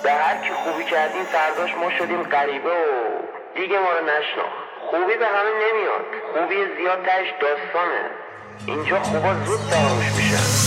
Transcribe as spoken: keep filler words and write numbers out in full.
به هر کی خوبی کردیم فرداش ما شدیم غریبه و دیگه ما رو نشناخت. خوبی به همه نمیاد، خوبی زیاد تهش داستانه. اینجا خوبا زود فراموش میشن.